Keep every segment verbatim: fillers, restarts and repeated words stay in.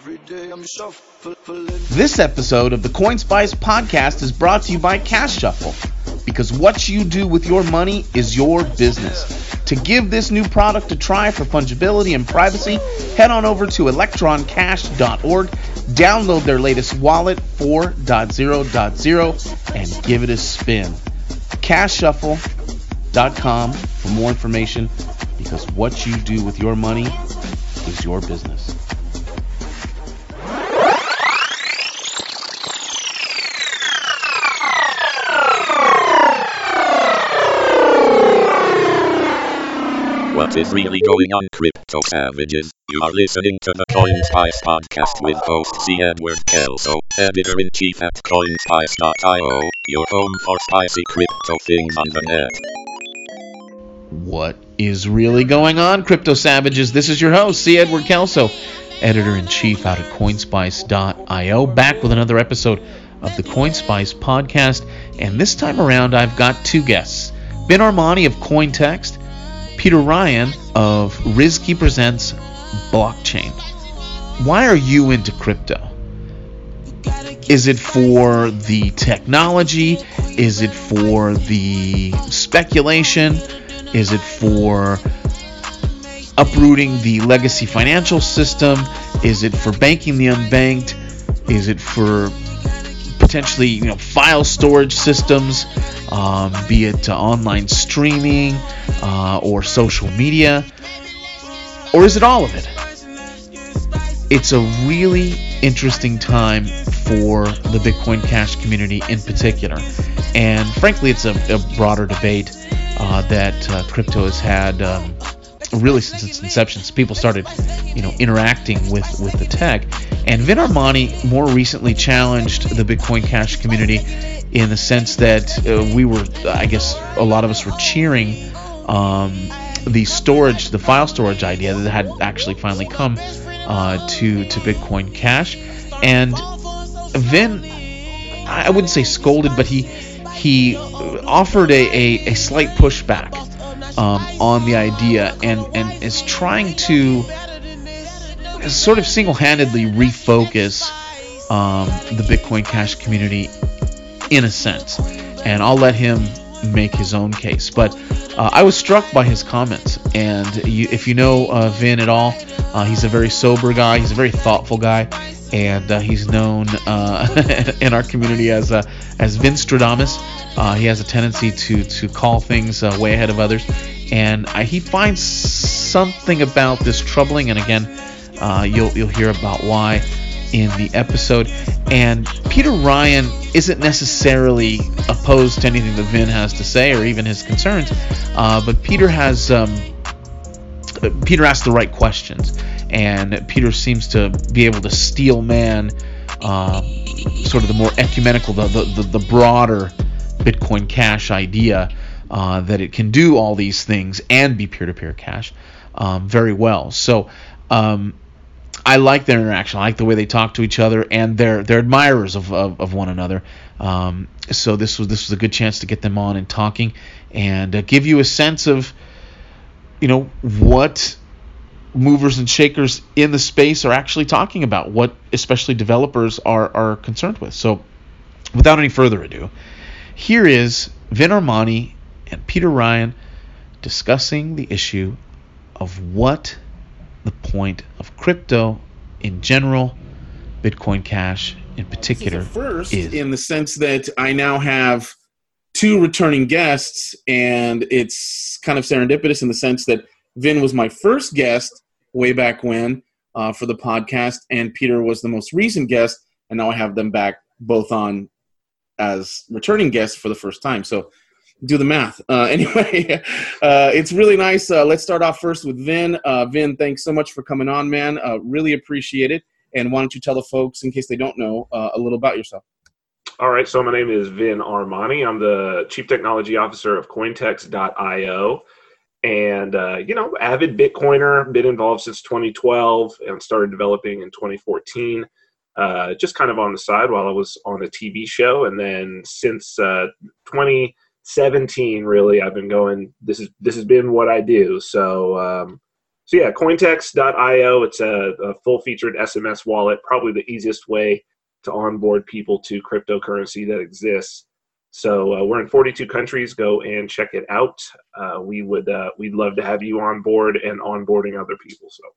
Every day I'm shuffling. This episode of the CoinSpice podcast is brought to you by Cash Shuffle, because what you do with your money is your business. To give this new product a try for fungibility and privacy, head on over to electron cash dot org, download their latest wallet four point oh point oh, and give it a spin. cash shuffle dot com for more information, because what you do with your money is your business. What is really going on, crypto savages? You are listening to the CoinSpice podcast with host C. Edward Kelso, editor-in-chief at coinspice dot io, your home for spicy crypto things on the net. What is really going on, crypto savages? This is your host, C. Edward Kelso, editor-in-chief out at coinspice dot io, back with another episode of the CoinSpice podcast. And this time around, I've got two guests. Ben Armani of Cointext, Peter Ryan of Rizky Presents Blockchain. Why are you into crypto? Is it for the technology? Is it for the speculation? Is it for uprooting the legacy financial system? Is it for banking the unbanked? Is it for potentially, you know, file storage systems, um, be it uh, online streaming uh, or social media? Or is it all of it? It's a really interesting time for the Bitcoin Cash community in particular. And frankly, it's a, a broader debate uh, that uh, crypto has had um, really since its inception. So people started, you know, interacting with, with the tech. And Vin Armani more recently challenged the Bitcoin Cash community in the sense that uh, we were, I guess, a lot of us were cheering um, the storage, the file storage idea that had actually finally come uh, to to Bitcoin Cash. And Vin, I wouldn't say scolded, but he he offered a, a, a slight pushback um, on the idea, and, and is trying to sort of single-handedly refocus um, the Bitcoin Cash community in a sense. And I'll let him make his own case. But uh, I was struck by his comments. And you, if you know uh, Vin at all, uh, he's a very sober guy. He's a very thoughtful guy. And uh, he's known uh, in our community as uh, as Vinstradamus. Uh, he has a tendency to to call things uh, way ahead of others. And uh, he finds something about this troubling. And again, uh, you'll you'll hear about why in the episode. And Peter Ryan isn't necessarily opposed to anything that Vin has to say or even his concerns, uh, but Peter has um, Peter asks the right questions, and Peter seems to be able to steel man uh, sort of the more ecumenical, the the, the broader Bitcoin Cash idea uh, that it can do all these things and be peer-to-peer cash um, very well. So um, I like their interaction. I like the way they talk to each other, and they're they're admirers of of, of one another. Um, so this was this was a good chance to get them on and talking, and uh, give you a sense of, you know, what movers and shakers in the space are actually talking about, what especially developers are are concerned with. So, without any further ado, here is Vin Armani and Peter Ryan discussing the issue of what the point of crypto in general, Bitcoin Cash in particular, this is a first is. In the sense that I now have two returning guests, and it's kind of serendipitous in the sense that Vin was my first guest way back when uh, for the podcast, and Peter was the most recent guest, and now I have them back both on as returning guests for the first time. So do the math. Uh, anyway, uh, it's really nice. Uh, let's start off first with Vin. Uh, Vin, thanks so much for coming on, man. Uh, really appreciate it. And why don't you tell the folks, in case they don't know, uh, a little about yourself? All right. So my name is Vin Armani. I'm the Chief Technology Officer of Cointext dot io. And, uh, you know, avid Bitcoiner, been involved since twenty twelve and started developing in twenty fourteen. Uh, just kind of on the side while I was on a T V show. And then since uh, twenty seventeen, really, I've been going, this is this has been what I do. So um, so yeah, Cointex dot io. It's a, a full-featured S M S wallet, probably the easiest way to onboard people to cryptocurrency that exists. So uh, we're in forty-two countries. Go and check it out. Uh, we would uh, we'd love to have you on board and onboarding other people. So,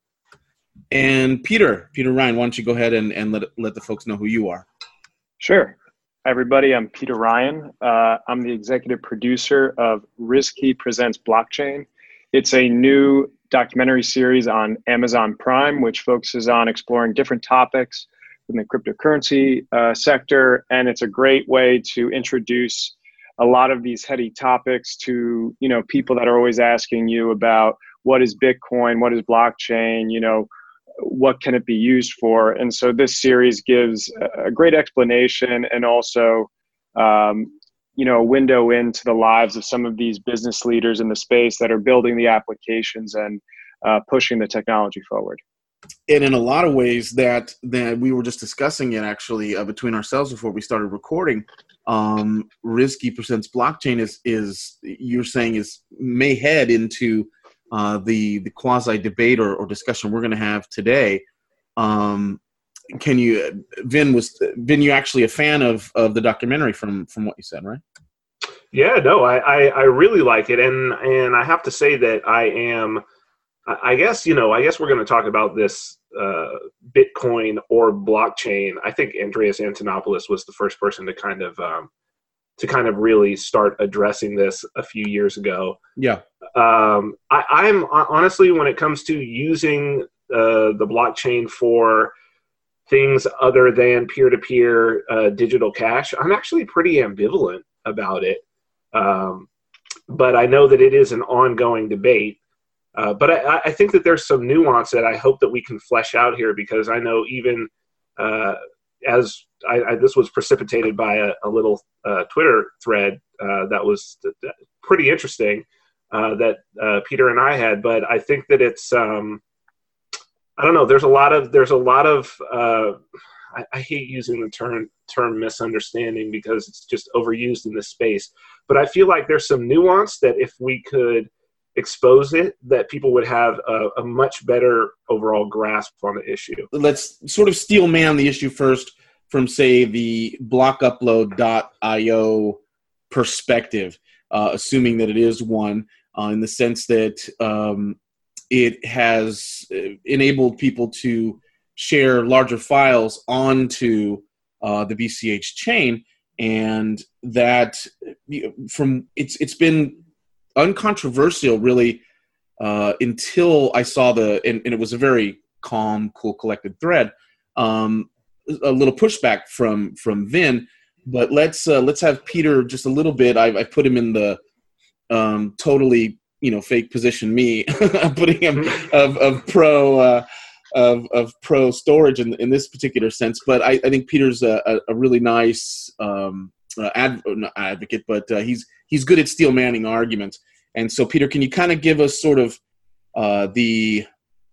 and Peter, Peter Ryan, why don't you go ahead and, and let let the folks know who you are? Sure. Hi, everybody. I'm Peter Ryan. Uh, I'm the executive producer of Risky Presents Blockchain. It's a new documentary series on Amazon Prime, which focuses on exploring different topics in the cryptocurrency uh, sector. And it's a great way to introduce a lot of these heady topics to, you know, people that are always asking you about what is Bitcoin, what is blockchain, you know, what can it be used for? And so this series gives a great explanation and also, um, you know, a window into the lives of some of these business leaders in the space that are building the applications and uh, pushing the technology forward. And in a lot of ways that that we were just discussing it actually uh, between ourselves before we started recording, um, Risky Presents Blockchain is, is you're saying is may head into uh, the the quasi debate or, or discussion we're going to have today. Um, can you, Vin was Vin? You actually a fan of of the documentary from from what you said, right? Yeah, no, I, I, I really like it, and and I have to say that I am. I guess, you know, I guess we're going to talk about this uh, Bitcoin or blockchain. I think Andreas Antonopoulos was the first person to kind of um, to kind of really start addressing this a few years ago. Yeah. Um, I, I'm honestly, when it comes to using uh, the blockchain for things other than peer-to-peer uh, digital cash, I'm actually pretty ambivalent about it. Um, but I know that it is an ongoing debate. Uh, but I, I think that there's some nuance that I hope that we can flesh out here, because I know even uh, as I, I, this was precipitated by a, a little uh, Twitter thread uh, that was pretty interesting uh, that uh, Peter and I had. But I think that it's um, I don't know. There's a lot of there's a lot of uh, I, I hate using the term term misunderstanding because it's just overused in this space. But I feel like there's some nuance that if we could expose it, that people would have a, a much better overall grasp on the issue. Let's sort of steel man the issue first from, say, the block upload dot io perspective, uh, assuming that it is one, uh, in the sense that um, it has enabled people to share larger files onto uh, the B C H chain, and that from it's it's been uncontroversial really uh, until I saw the, and, and it was a very calm, cool, collected thread. Um, a little pushback from from Vin, but let's uh, let's have Peter just a little bit. I, I put him in the um, totally you know fake position. Me putting him of of pro uh, of of pro storage in in this particular sense. But I, I think Peter's a, a, a really nice um, uh, ad, not advocate, but uh, he's he's good at steel manning arguments. And so, Peter, can you kind of give us sort of uh, the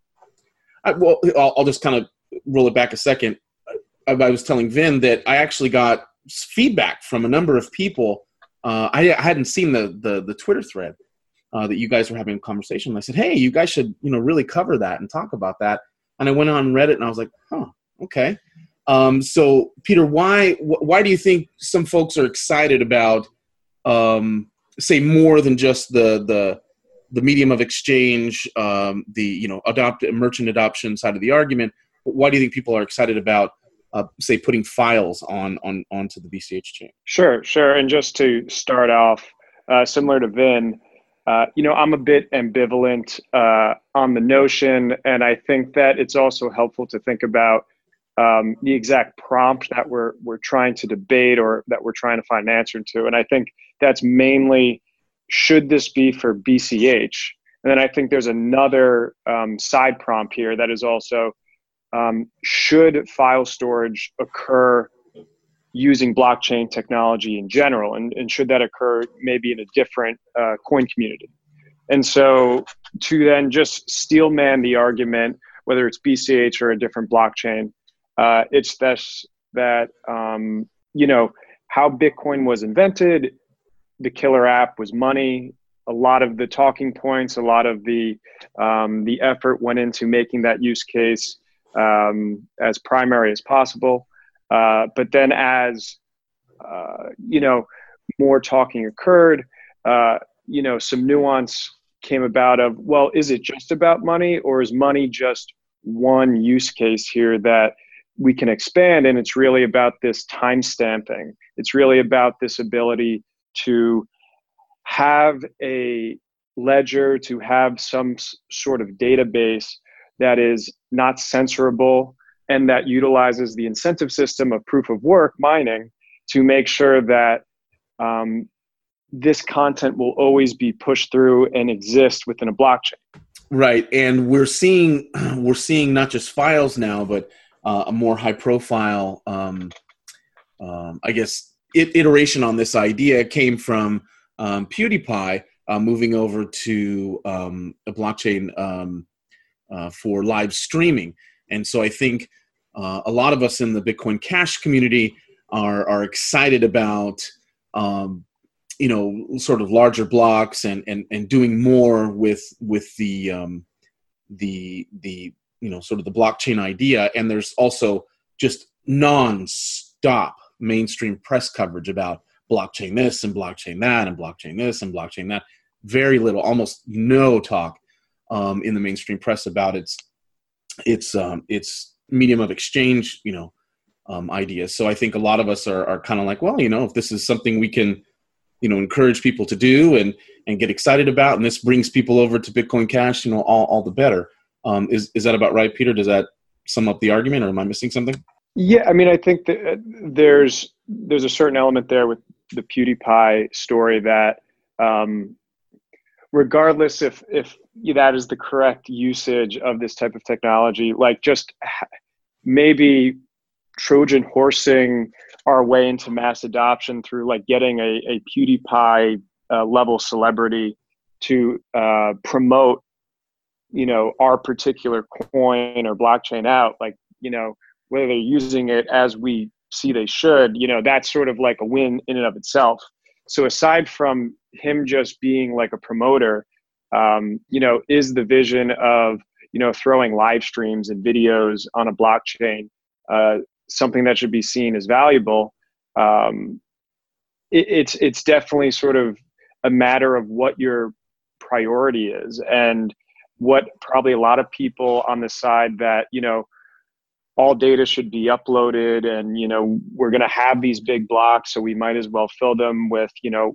I, well, I'll, I'll just kind of roll it back a second. I, I was telling Vin that I actually got feedback from a number of people. Uh, I, I hadn't seen the the, the Twitter thread uh, that you guys were having a conversation. And I said, hey, you guys should you know really cover that and talk about that. And I went on and read it, and I was like, huh, okay. Um, so, Peter, why wh- why do you think some folks are excited about, um, say, more than just the the the medium of exchange, um, the you know adopt merchant adoption side of the argument? Why do you think people are excited about, uh, say, putting files on on onto the B C H chain? Sure, sure. And just to start off, uh, similar to Vin, uh, you know, I'm a bit ambivalent uh, on the notion, and I think that it's also helpful to think about um, the exact prompt that we're we're trying to debate or that we're trying to find an answer to. And I think that's mainly, should this be for B C H? And then I think there's another um, side prompt here that is also, um, should file storage occur using blockchain technology in general? And, and should that occur maybe in a different uh, coin community? And so to then just steel man the argument, whether it's B C H or a different blockchain, uh, it's this, that, um, you know, how Bitcoin was invented, the killer app was money. a lot of the talking points, a lot of the um, the effort went into making that use case um, as primary as possible. Uh, but then as, uh, you know, more talking occurred, uh, you know, some nuance came about of, well, is it just about money, or is money just one use case here that we can expand? And it's really about this time stamping. It's really about this ability to have a ledger, to have some s- sort of database that is not censorable and that utilizes the incentive system of proof of work mining to make sure that um, this content will always be pushed through and exist within a blockchain. Right, and we're seeing we're seeing not just files now, but uh, a more high-profile, um, um, I guess, it, iteration on this idea came from um, PewDiePie uh, moving over to um, a blockchain um, uh, for live streaming, and so I think uh, a lot of us in the Bitcoin Cash community are are excited about. Um, you know, sort of larger blocks and, and, and doing more with, with the, um, the, the, you know, sort of the blockchain idea. And there's also just non-stop mainstream press coverage about blockchain this and blockchain that and blockchain this and blockchain that. Very little, almost no talk um, in the mainstream press about its, its, um, its medium of exchange, you know, um, ideas. So I think a lot of us are, are kind of like, well, you know, if this is something we can, you know, encourage people to do and, and get excited about, and this brings people over to Bitcoin Cash, you know, all, all the better. Um, is, is that about right, Peter? Does that sum up the argument, or am I missing something? Yeah, I mean, I think that there's, there's a certain element there with the PewDiePie story that um, regardless if, if that is the correct usage of this type of technology, like just maybe Trojan horsing our way into mass adoption through like getting a, a PewDiePie uh, level celebrity to uh, promote, you know, our particular coin or blockchain out, like, you know, whether they're using it as we see they should, you know, that's sort of like a win in and of itself. So aside from him just being like a promoter, um, you know, is the vision of, you know, throwing live streams and videos on a blockchain uh, something that should be seen as valuable? Um, it, it's it's definitely sort of a matter of what your priority is, and what probably a lot of people on the side that, you know, all data should be uploaded, and, you know, we're going to have these big blocks, so we might as well fill them with, you know,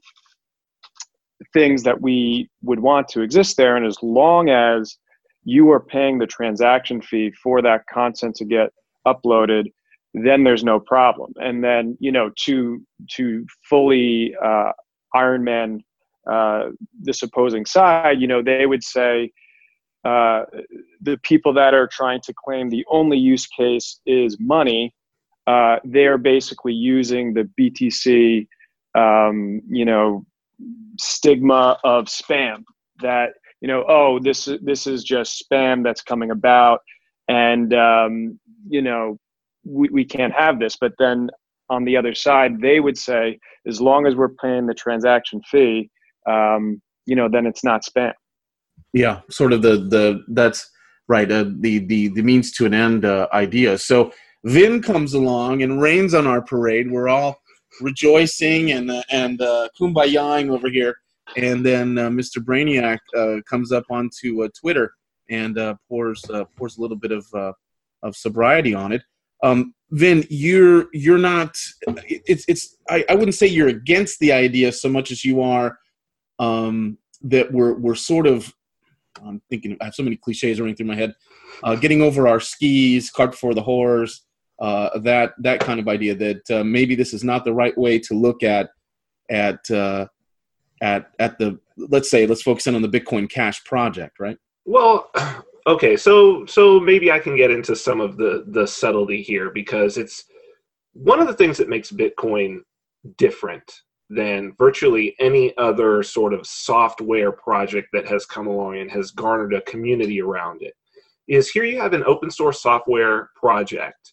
things that we would want to exist there. And as long as you are paying the transaction fee for that content to get uploaded, then there's no problem. And then, you know, to to fully uh, Iron Man uh, this opposing side, you know, they would say uh, the people that are trying to claim the only use case is money, uh, they're basically using the B T C, um, you know, stigma of spam, that, you know, oh, this this is just spam that's coming about, and um, you know, we, we can't have this. But then on the other side, they would say, as long as we're paying the transaction fee, um, you know, then it's not spam. Yeah, sort of the the that's right. Uh, the the the means to an end uh, idea. So Vin comes along and rains on our parade. We're all rejoicing and uh, and uh, kumbayaing over here, and then uh, Mister Brainiac uh, comes up onto uh, Twitter and uh, pours uh, pours a little bit of uh, of sobriety on it. Um, Vin, you're you're not. It's it's. I, I wouldn't say you're against the idea so much as you are um, that we're we're sort of. I'm thinking. I have so many cliches running through my head. Uh, getting over our skis, cart before the horse. Uh, that that kind of idea that uh, maybe this is not the right way to look at at uh, at at the. Let's say let's focus in on the Bitcoin Cash project, right? Well, okay, so so maybe I can get into some of the the subtlety here, because it's one of the things that makes Bitcoin different than virtually any other sort of software project that has come along and has garnered a community around it, is here you have an open source software project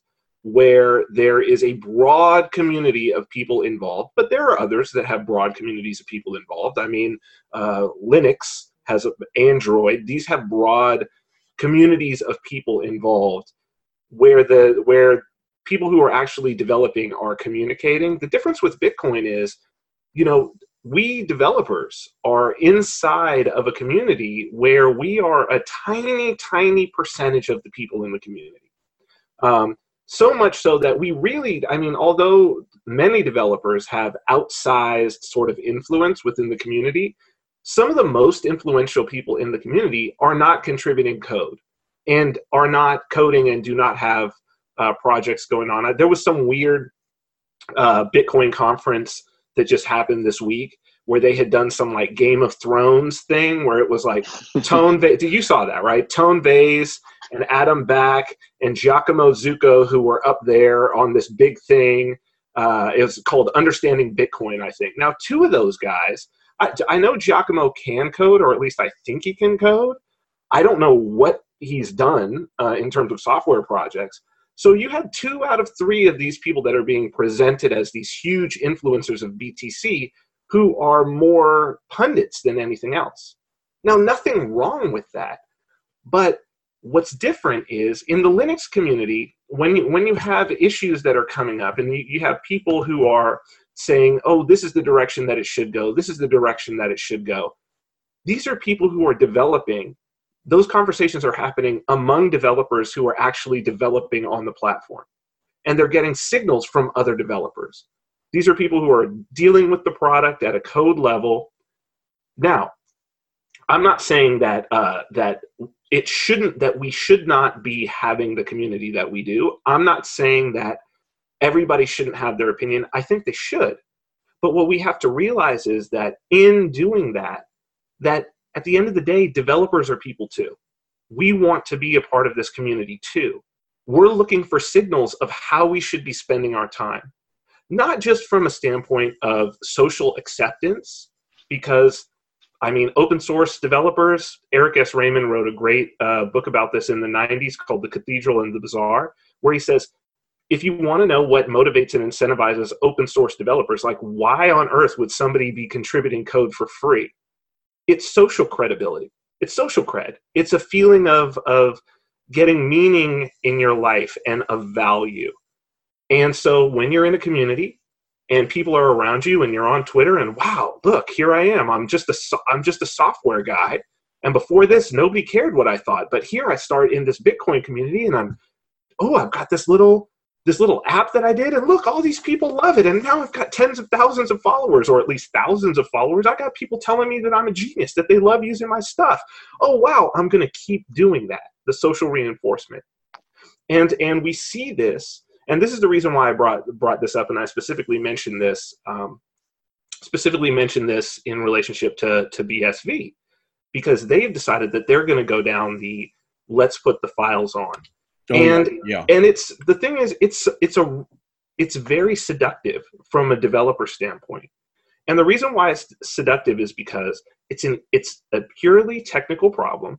where there is a broad community of people involved, but there are others that have broad communities of people involved. I mean, uh, Linux has a, Android. These have broad communities of people involved where the where people who are actually developing are communicating. The difference with Bitcoin is, you know, we developers are inside of a community where we are a tiny, tiny percentage of the people in the community. Um, so much so that we really, I mean, although many developers have outsized sort of influence within the community, some of the most influential people in the community are not contributing code and are not coding and do not have uh, projects going on. There was some weird uh, Bitcoin conference that just happened this week where they had done some like Game of Thrones thing where it was like Tone Vays, you saw that, right? Tone Vays and Adam Back and Giacomo Zucco, who were up there on this big thing. Uh, it was called Understanding Bitcoin, I think. Now, two of those guys, I, I know Giacomo can code, or at least I think he can code. I don't know what he's done uh, in terms of software projects. So you had two out of three of these people that are being presented as these huge influencers of B T C who are more pundits than anything else. Now, nothing wrong with that. But what's different is in the Linux community, when you, when you have issues that are coming up and you, you have people who are saying, oh, this is the direction that it should go, this is the direction that it should go. These are people who are developing. Those conversations are happening among developers who are actually developing on the platform. And they're getting signals from other developers. These are people who are dealing with the product at a code level. Now, I'm not saying that uh, that it shouldn't, that we should not be having the community that we do. I'm not saying that everybody shouldn't have their opinion. I think they should. But what we have to realize is that in doing that, that at the end of the day, developers are people too. We want to be a part of this community too. We're looking for signals of how we should be spending our time. Not just from a standpoint of social acceptance, because, I mean, open source developers, Eric S. Raymond wrote a great uh, book about this in the nineties called The Cathedral and the Bazaar, where he says, if you want to know what motivates and incentivizes open source developers, like why on earth would somebody be contributing code for free? It's social credibility. It's social cred. It's a feeling of, of getting meaning in your life and of value. And so when you're in a community and people are around you and you're on Twitter and wow, look, here I am. I'm just a, I'm just a software guy. And before this, nobody cared what I thought. But here I start in this Bitcoin community and I'm, oh, I've got this little, this little app that I did. And look, all these people love it. And now I've got tens of thousands of followers, or at least thousands of followers. I got people telling me that I'm a genius, that they love using my stuff. Oh, wow, I'm going to keep doing that, the social reinforcement. And, and we see this. And this is the reason why I brought brought this up, and I specifically mentioned this um, specifically mentioned this in relationship to, to B S V, because they've decided that they're going to go down the let's put the files on. Oh, and yeah. and it's the thing is it's it's a it's very seductive from a developer standpoint. And the reason why it's seductive is because it's an it's a purely technical problem.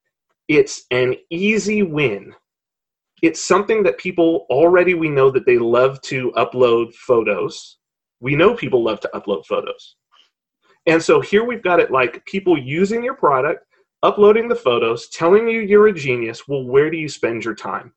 It's an easy win. It's something that people already, we know that they love to upload photos. We know people love to upload photos. And so here we've got it like people using your product, uploading the photos, telling you you're a genius. Well, where do you spend your time?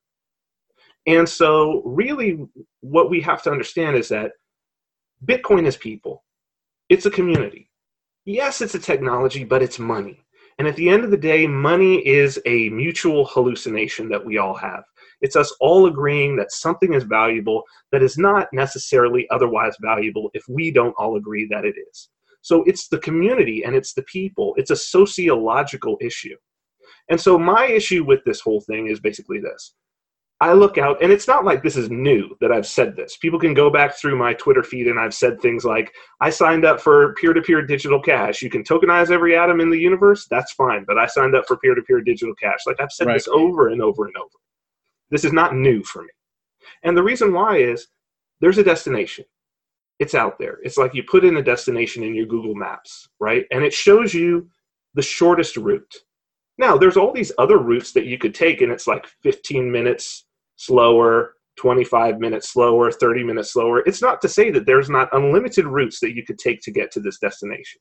And so really what we have to understand is that Bitcoin is people. It's a community. Yes, it's a technology, but it's money. And at the end of the day, money is a mutual hallucination that we all have. It's us all agreeing that something is valuable that is not necessarily otherwise valuable if we don't all agree that it is. So it's the community and it's the people. It's a sociological issue. And so my issue with this whole thing is basically this. I look out, and it's not like this is new that I've said this. People can go back through my Twitter feed and I've said things like, I signed up for peer-to-peer digital cash. You can tokenize every atom in the universe. That's fine. But I signed up for peer-to-peer digital cash. Like I've said right. this over and over and over. This is not new for me. And the reason why is there's a destination. It's out there. It's like you put in a destination in your Google Maps, right? And it shows you the shortest route. Now, there's all these other routes that you could take, and it's like fifteen minutes slower, twenty-five minutes slower, thirty minutes slower. It's not to say that there's not unlimited routes that you could take to get to this destination.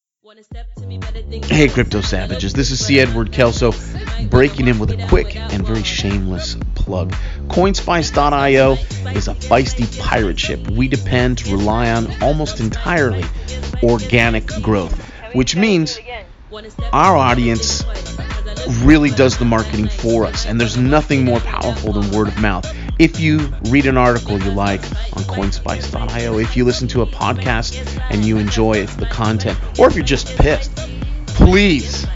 Hey, Crypto Savages, this is C. Edward Kelso breaking in with a quick and very shameless plug. Coinspice dot io is a feisty pirate ship. We depend to rely on almost entirely organic growth, which means our audience really does the marketing for us, and there's nothing more powerful than word of mouth. If you read an article you like on Coinspice dot io, if you listen to a podcast and you enjoy the content, or if you're just pissed, please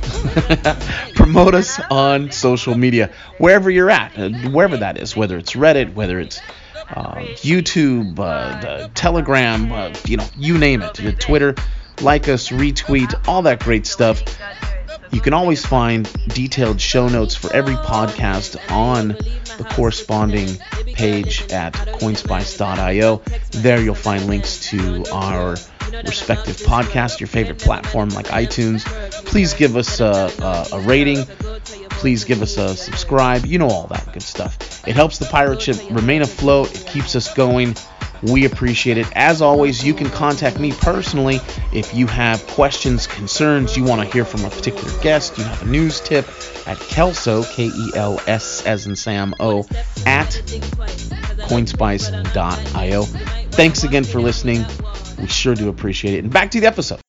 promote us on social media, wherever you're at, wherever that is, whether it's Reddit, whether it's uh, YouTube, uh, the Telegram, uh, you know, you name it, the Twitter. Like us, retweet, all that great stuff. You can always find detailed show notes for every podcast on the corresponding page at Coinspice dot io. There you'll find links to our respective podcasts, your favorite platform like iTunes. Please give us a, a, a rating. Please give us a subscribe. You know, all that good stuff. It helps the pirate ship remain afloat. It keeps us going. We appreciate it. As always, you can contact me personally if you have questions, concerns, you want to hear from a particular guest, you have a news tip, at Kelso, K E L S as in Sam O, at Coinspice dot io. Thanks again for listening. We sure do appreciate it. And back to the episode.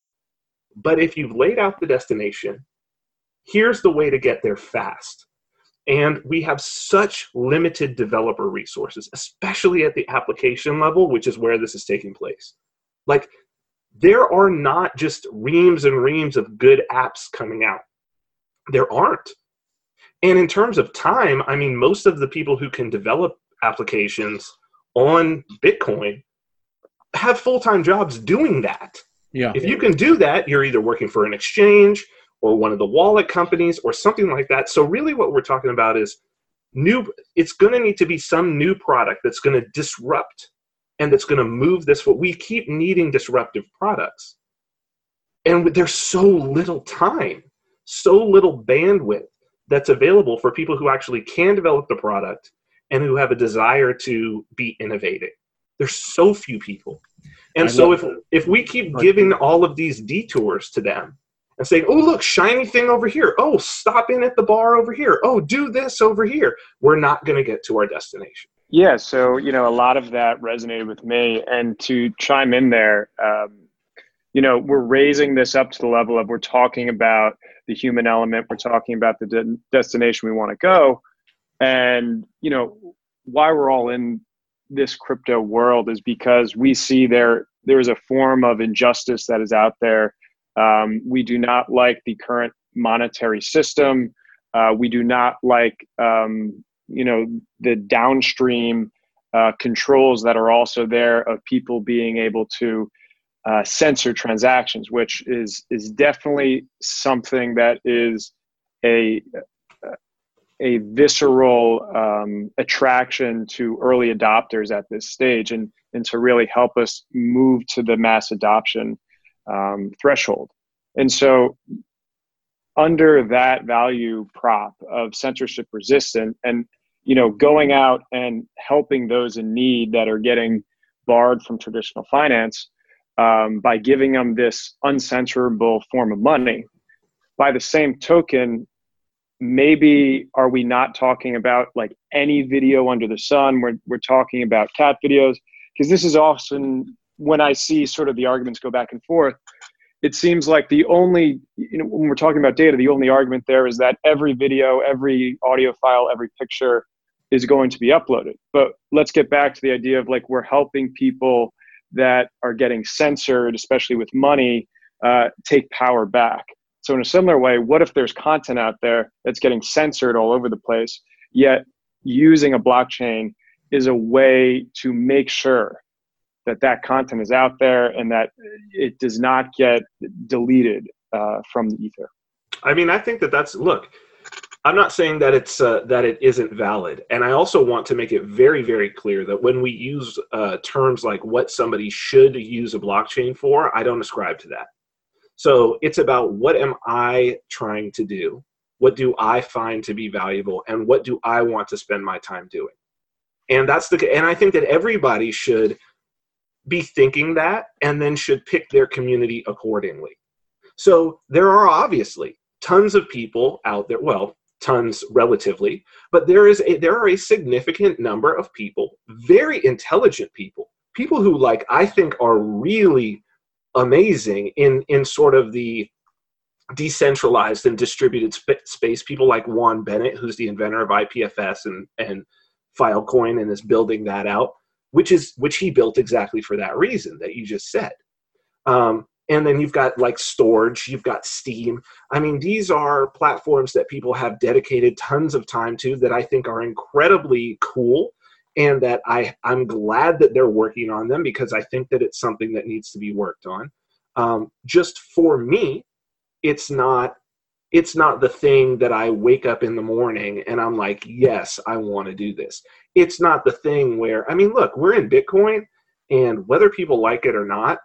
But if you've laid out the destination, here's the way to get there fast. And we have such limited developer resources, especially at the application level, which is where this is taking place. Like, there are not just reams and reams of good apps coming out. There aren't. And in terms of time, I mean, most of the people who can develop applications on Bitcoin have full-time jobs doing that. Yeah. If you can do that, you're either working for an exchange or one of the wallet companies or something like that. So really what we're talking about is new. It's going to need to be some new product that's going to disrupt and that's going to move this. We keep needing disruptive products. And there's so little time, so little bandwidth that's available for people who actually can develop the product and who have a desire to be innovative. There's so few people. And so if if we keep giving all of these detours to them, and saying, oh, look, shiny thing over here. Oh, stop in at the bar over here. Oh, do this over here. We're not going to get to our destination. Yeah, so, you know, a lot of that resonated with me. And to chime in there, um, you know, we're raising this up to the level of we're talking about the human element. We're talking about the de- destination we want to go. And, you know, why we're all in this crypto world is because we see there there is a form of injustice that is out there. Um, we do not like the current monetary system. Uh, we do not like, um, you know, the downstream uh, controls that are also there of people being able to uh, censor transactions, which is is definitely something that is a a visceral um, attraction to early adopters at this stage, and and to really help us move to the mass adoption Um, threshold. And so under that value prop of censorship resistant and, you know, going out and helping those in need that are getting barred from traditional finance um, by giving them this uncensorable form of money, by the same token, maybe are we not talking about like any video under the sun? We're, we're talking about cat videos, because this is often when I see sort of the arguments go back and forth, it seems like the only, you know, when we're talking about data, the only argument there is that every video, every audio file, every picture is going to be uploaded. But let's get back to the idea of like, we're helping people that are getting censored, especially with money, uh, take power back. So in a similar way, what if there's content out there that's getting censored all over the place, yet using a blockchain is a way to make sure that that content is out there and that it does not get deleted uh, from the ether? I mean, I think that that's, look, I'm not saying that it's uh, that it isn't valid. And I also want to make it very, very clear that when we use uh, terms like what somebody should use a blockchain for, I don't ascribe to that. So it's about what am I trying to do? What do I find to be valuable? And what do I want to spend my time doing? And that's the, and I think that everybody should be thinking that and then should pick their community accordingly. So there are obviously tons of people out there, well, tons relatively, but there is a, there are a significant number of people, very intelligent people, people who like, I think are really amazing in, in sort of the decentralized and distributed sp- space. People like Juan Bennett, who's the inventor of I P F S and, and Filecoin and is building that out, which is which he built exactly for that reason that you just said. Um, and then you've got like Storage, you've got Steam. I mean, these are platforms that people have dedicated tons of time to that I think are incredibly cool, and that I, I'm glad that they're working on them because I think that it's something that needs to be worked on. Um, just for me, it's not it's not the thing that I wake up in the morning and I'm like, yes, I want to do this. It's not the thing where, I mean, look, we're in Bitcoin, and whether people like it or not,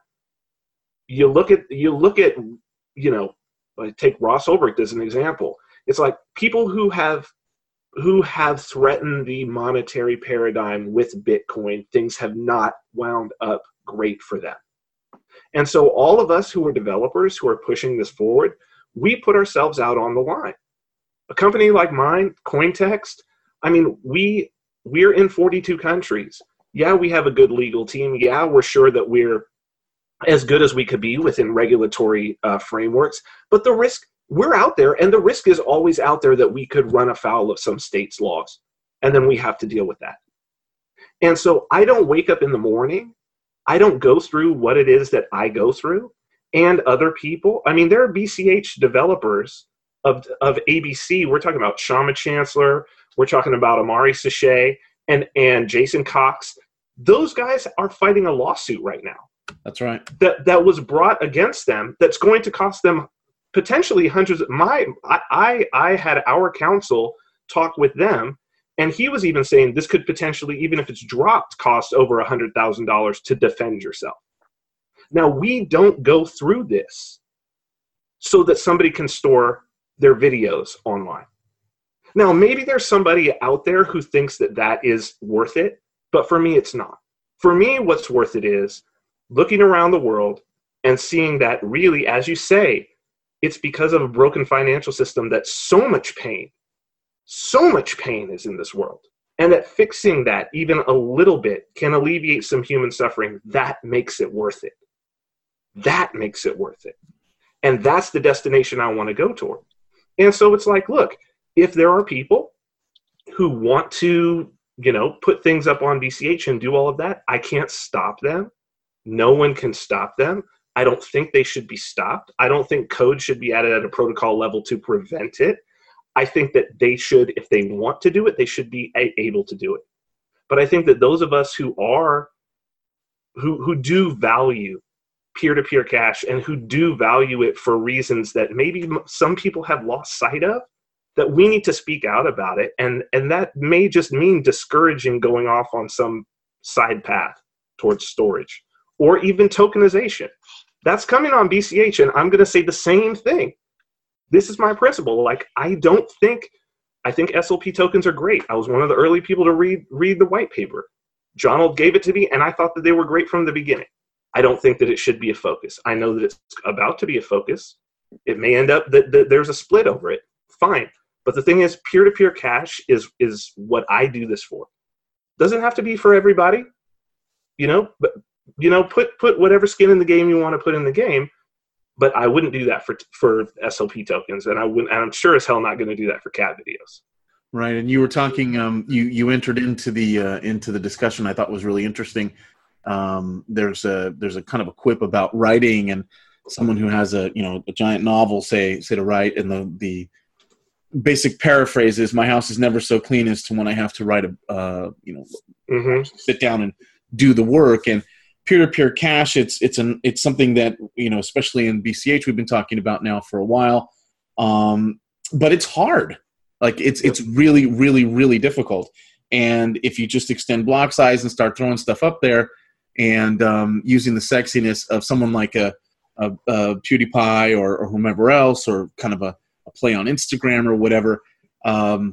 you look at, you look at, you know, like take Ross Ulbricht as an example. It's like people who have, who have threatened the monetary paradigm with Bitcoin, things have not wound up great for them. And so all of us who are developers who are pushing this forward, we put ourselves out on the line. A company like mine, Cointext, I mean, we, we're in forty-two countries. Yeah, we have a good legal team. Yeah, we're sure that we're as good as we could be within regulatory uh, frameworks. But the risk, we're out there, and the risk is always out there that we could run afoul of some state's laws. And then we have to deal with that. And so I don't wake up in the morning, I don't go through what it is that I go through and other people. I mean, there are B C H developers of, of A B C. We're talking about Shama Chancellor. We're talking about Amari Sachet and, and Jason Cox. Those guys are fighting a lawsuit right now. That's right. That, that was brought against them that's going to cost them potentially hundreds of my, I, I, I had our counsel talk with them, and he was even saying this could potentially, even if it's dropped, cost over one hundred thousand dollars to defend yourself. Now, we don't go through this so that somebody can store their videos online. Now, maybe there's somebody out there who thinks that that is worth it, but for me, it's not. For me, what's worth it is looking around the world and seeing that really, as you say, it's because of a broken financial system that so much pain, so much pain is in this world. And that fixing that even a little bit can alleviate some human suffering. That makes it worth it. That makes it worth it. And that's the destination I want to go toward. And so it's like, look, if there are people who want to, you know, put things up on B C H and do all of that, I can't stop them. No one can stop them. I don't think they should be stopped. I don't think code should be added at a protocol level to prevent it. I think that they should, if they want to do it, they should be a- able to do it. But I think that those of us who are, who who do value peer-to-peer cash and who do value it for reasons that maybe some people have lost sight of, that we need to speak out about it. And, and that may just mean discouraging going off on some side path towards storage or even tokenization. That's coming on B C H, and I'm going to say the same thing. This is my principle. Like, I don't think, I think S L P tokens are great. I was one of the early people to read read the white paper. Jonald gave it to me, and I thought that they were great from the beginning. I don't think that it should be a focus. I know that it's about to be a focus. It may end up that, that there's a split over it. Fine. But the thing is, peer-to-peer cash is is what I do this for. Doesn't have to be for everybody, you know, but, you know, put, put whatever skin in the game you want to put in the game. But I wouldn't do that for for S L P tokens, and I wouldn't. And I'm sure as hell not going to do that for cat videos. Right, and you were talking. Um, you you entered into the uh, into the discussion. I thought was really interesting. Um, there's a there's a kind of a quip about writing, and someone who has a you know a giant novel say say to write, and the the basic paraphrase is, "My house is never so clean as to when I have to write a uh, you know Mm-hmm. sit down and do the work." And peer-to-peer cash, it's it's an it's something that you know, especially in B C H, we've been talking about now for a while. Um, but it's hard. Like it's it's really really really difficult. And if you just extend block size and start throwing stuff up there, and um, using the sexiness of someone like a, a, a PewDiePie or, or whomever else, or kind of a, a play on Instagram or whatever, um,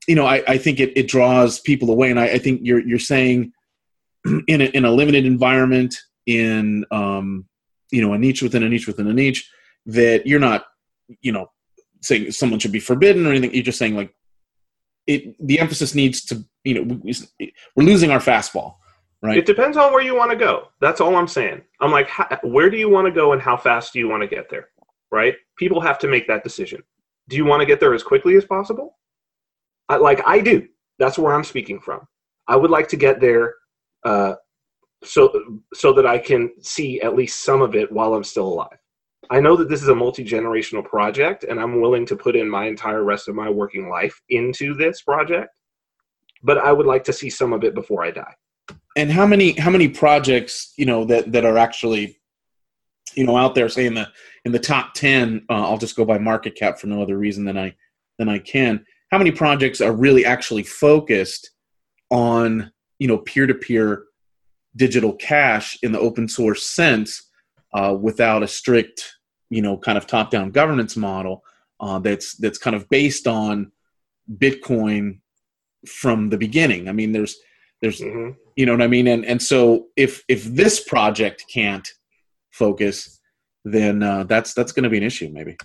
you know, I, I think it, it draws people away. And I, I think you're you're saying in a, in a limited environment, in um, you know, a niche within a niche within a niche, that you're not, you know, saying someone should be forbidden or anything. You're just saying like it. The emphasis needs to, you know, we're losing our fastball, right? It depends on where you want to go. That's all I'm saying. I'm like, how, where do you want to go and how fast do you want to get there, right? People have to make that decision. Do you want to get there as quickly as possible? I, like I do. That's where I'm speaking from. I would like to get there uh, so so that I can see at least some of it while I'm still alive. I know that this is a multi-generational project, and I'm willing to put in my entire rest of my working life into this project, but I would like to see some of it before I die. And how many how many projects, you know, that, that are actually, you know, out there, say in the in the top ten, uh, I'll just go by market cap for no other reason than I than I can. How many projects are really actually focused on, you know, peer-to-peer digital cash in the open source sense, uh, without a strict, you know, kind of top-down governance model uh, that's that's kind of based on Bitcoin from the beginning? I mean, there's there's mm-hmm. you know what I mean, and and so if if this project can't focus, then uh, that's that's going to be an issue, maybe.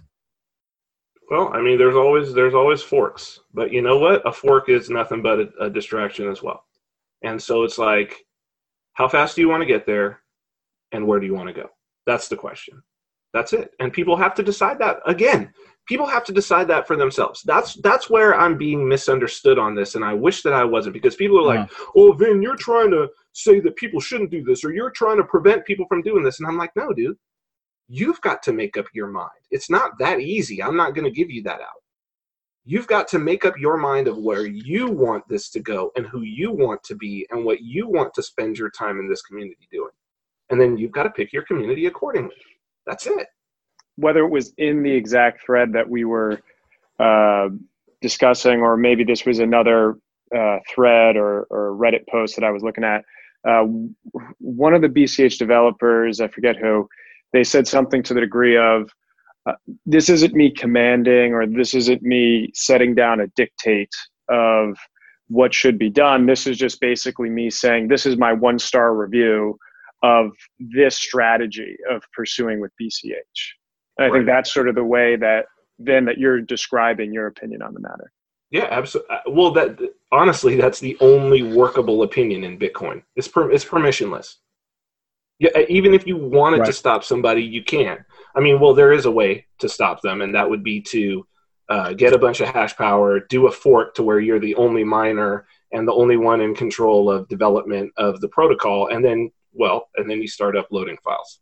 Well, I mean, there's always there's always forks, but you know what? A fork is nothing but a, a distraction as well. And so it's like, how fast do you want to get there, and where do you want to go? That's the question. That's it. And people have to decide that. Again, people have to decide that for themselves. That's that's where I'm being misunderstood on this, and I wish that I wasn't, because people are like, uh-huh. "Oh, Vin, you're trying to say that people shouldn't do this, or you're trying to prevent people from doing this." And I'm like, no, dude. You've got to make up your mind. It's not that easy. I'm not going to give you that out. You've got to make up your mind of where you want this to go and who you want to be and what you want to spend your time in this community doing. And then you've got to pick your community accordingly. That's it. Whether it was in the exact thread that we were uh, discussing, or maybe this was another uh, thread or, or Reddit post that I was looking at, uh, one of the B C H developers, I forget who, they said something to the degree of, uh, this isn't me commanding, or this isn't me setting down a dictate of what should be done. This is just basically me saying, this is my one star review of this strategy of pursuing with B C H. And I right. think that's sort of the way that then that you're describing your opinion on the matter. Yeah, absolutely. Well, that honestly, that's the only workable opinion in Bitcoin. It's per, it's permissionless. Yeah, even if you wanted right. to stop somebody, you can. I mean, well, there is a way to stop them, and that would be to uh, get a bunch of hash power, do a fork to where you're the only miner and the only one in control of development of the protocol, and then, well, and then you start uploading files.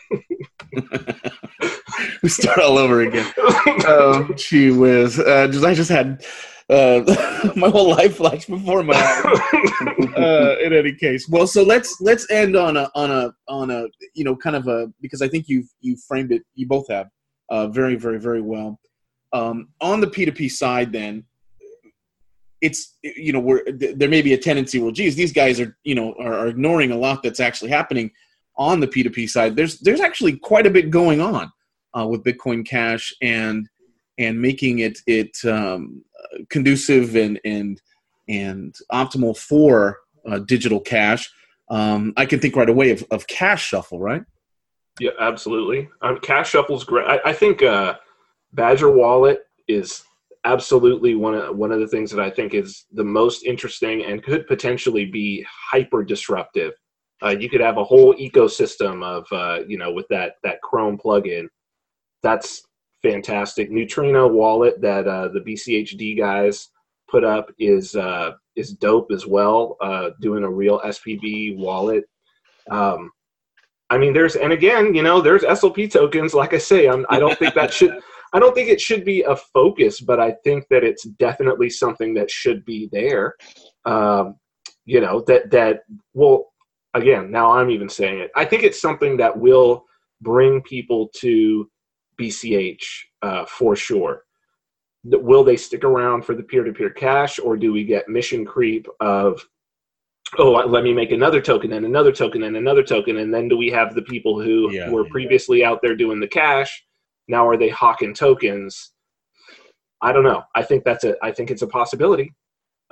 We start all over again. Oh, gee whiz. Uh, just, I just had uh, my whole life flash before my eyes. Uh, in any case, well, so let's let's end on a on a on a you know kind of a, because I think you've you framed it, you both have uh, very very very well. Um, on the P two P side, then it's, you know, we're, there may be a tendency, well, geez, these guys are, you know, are, are ignoring a lot that's actually happening on the P two P side. There's there's actually quite a bit going on uh, with Bitcoin Cash and and making it it um, conducive and and and optimal for uh, digital cash. Um, I can think right away of, of Cash Shuffle, right? Yeah, absolutely. Um, Cash Shuffle's great. I, I think uh, Badger Wallet is absolutely one of one of the things that I think is the most interesting and could potentially be hyper disruptive. Uh, you could have a whole ecosystem of, uh, you know, with that that Chrome plugin. That's fantastic. Neutrino Wallet that uh, the B C H D guys put up is uh, is dope as well. Uh, doing a real S P V wallet. Um, I mean, there's, and again, you know, there's S L P tokens. Like I say, I'm, I don't think that should. I don't think it should be a focus, but I think that it's definitely something that should be there. Um, you know, that that will. Again, now I'm even saying it. I think it's something that will bring people to B C H uh, for sure. Will they stick around for the peer-to-peer cash, or do we get mission creep of, oh, let me make another token and another token and another token, and then do we have the people who yeah, were previously yeah. out there doing the cash? Now are they hawking tokens? I don't know. I think that's a. I think it's a possibility.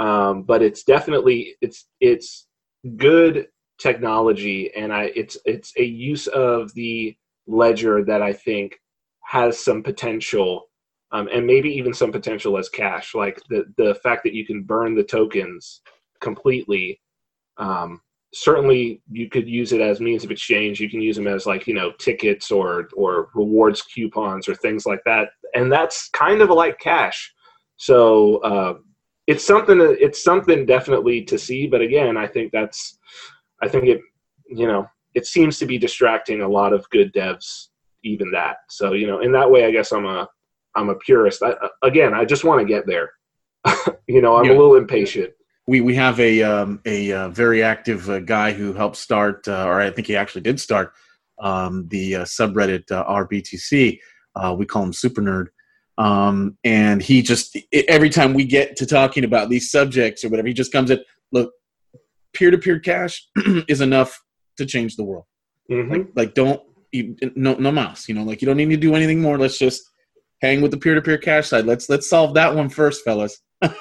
Um, but it's definitely it's it's good technology, and I it's it's a use of the ledger that I think has some potential, um, and maybe even some potential as cash. Like the the fact that you can burn the tokens completely. Um, certainly, you could use it as means of exchange. You can use them as like you know tickets or or rewards coupons or things like that, and that's kind of like cash. So. Uh, It's something. It's something definitely to see, but again, I think that's. I think it, you know, it seems to be distracting a lot of good devs. Even that. So you know, in that way, I guess I'm a, I'm a purist. I, again, I just want to get there. you know, I'm yeah. a little impatient. We we have a um, a uh, very active uh, guy who helped start, uh, or I think he actually did start, um, the uh, subreddit uh, R B T C. Uh, we call him Super Nerd. Um, and he just, every time we get to talking about these subjects or whatever, he just comes in, look, peer-to-peer cash is enough to change the world. Mm-hmm. Like, like don't, you, no, no mas, you know, like you don't need to do anything more. Let's just hang with the peer-to-peer cash side. Let's, let's solve that one first, fellas.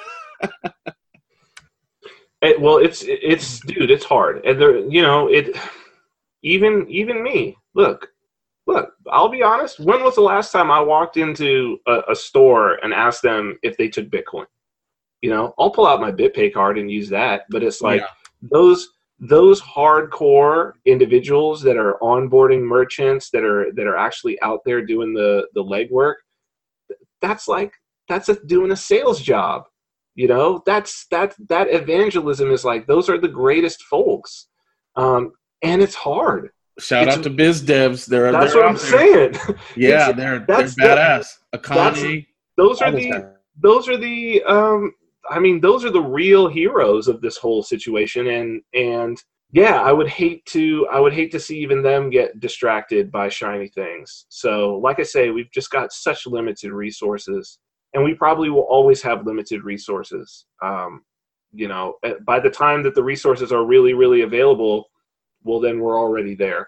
it, well, it's, it's, dude, it's hard. And there, you know, it, even, even me, look, Look, I'll be honest. When was the last time I walked into a, a store and asked them if they took Bitcoin? You know, I'll pull out my BitPay card and use that. But it's like yeah. those those hardcore individuals that are onboarding merchants that are that are actually out there doing the the legwork. That's like that's a, doing a sales job. You know, that's that that evangelism is like those are the greatest folks, um, and it's hard. Shout it's, out to biz devs. They're that's they're what I'm there. saying. Yeah, it's, they're they're badass. Akane. Those are the time. those are the um. I mean, those are the real heroes of this whole situation, and and yeah, I would hate to I would hate to see even them get distracted by shiny things. So, like I say, we've just got such limited resources, and we probably will always have limited resources. Um, you know, by the time that the resources are really really available, well, then we're already there.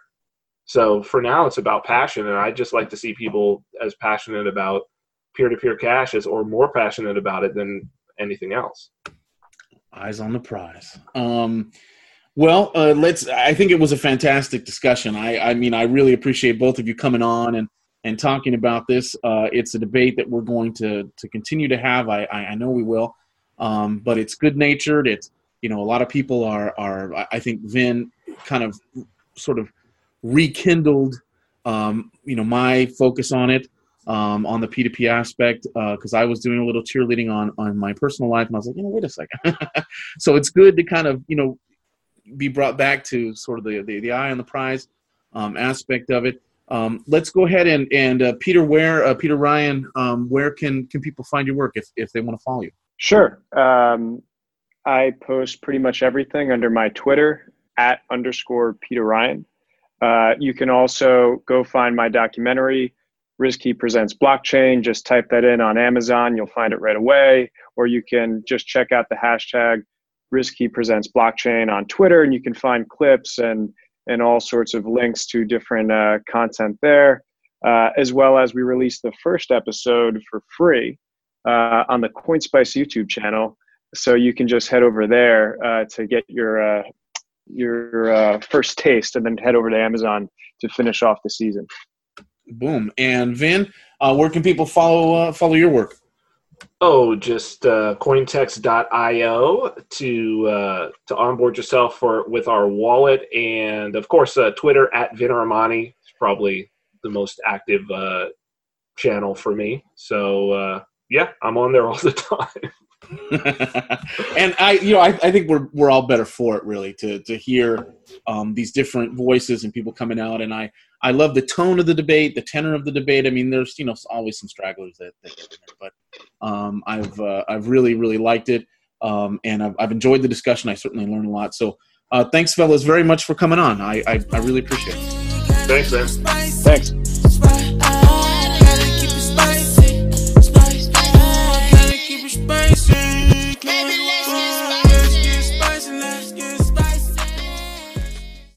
So for now, it's about passion, and I just like to see people as passionate about peer-to-peer cash as, or more passionate about it than anything else. Eyes on the prize. Um, well, uh, let's. I think it was a fantastic discussion. I, I mean, I really appreciate both of you coming on and and talking about this. Uh, it's a debate that we're going to to continue to have. I I know we will, um, but it's good-natured. It's you know, a lot of people are, are I think Vin kind of sort of rekindled, um, you know, my focus on it, um, on the P two P aspect, because uh, I was doing a little cheerleading on, on my personal life, and I was like, you know, wait a second. So it's good to kind of, you know, be brought back to sort of the, the, the eye on the prize um, aspect of it. Um, let's go ahead and, and uh, Peter, where, uh, Peter Ryan, um, where can, can people find your work if, if they want to follow you? Sure. Um, I post pretty much everything under my Twitter at underscore Peter Ryan. Uh, you can also go find my documentary, Rizkey Presents Blockchain. Just type that in on Amazon. You'll find it right away. Or you can just check out the hashtag Rizkey Presents Blockchain on Twitter, and you can find clips and, and all sorts of links to different uh, content there, uh, as well as we released the first episode for free uh, on the CoinSpice YouTube channel. So you can just head over there uh, to get your uh, your uh, first taste, and then head over to Amazon to finish off the season. Boom. And Vin, uh, where can people follow uh, follow your work? Oh, just uh, cointext dot io to uh, to onboard yourself for with our wallet, and of course uh, Twitter at Vin Armani is probably the most active uh, channel for me. So uh, yeah, I'm on there all the time. And I, you know, I, I think we're we're all better for it, really, to to hear um, these different voices and people coming out. And I, I love the tone of the debate, the tenor of the debate. I mean, there's you know always some stragglers that, that get in there, but um, I've uh, I've really really liked it, um, and I've I've enjoyed the discussion. I certainly learned a lot. So uh, thanks, fellas, very much for coming on. I I, I really appreciate it. Thanks, man. Thanks.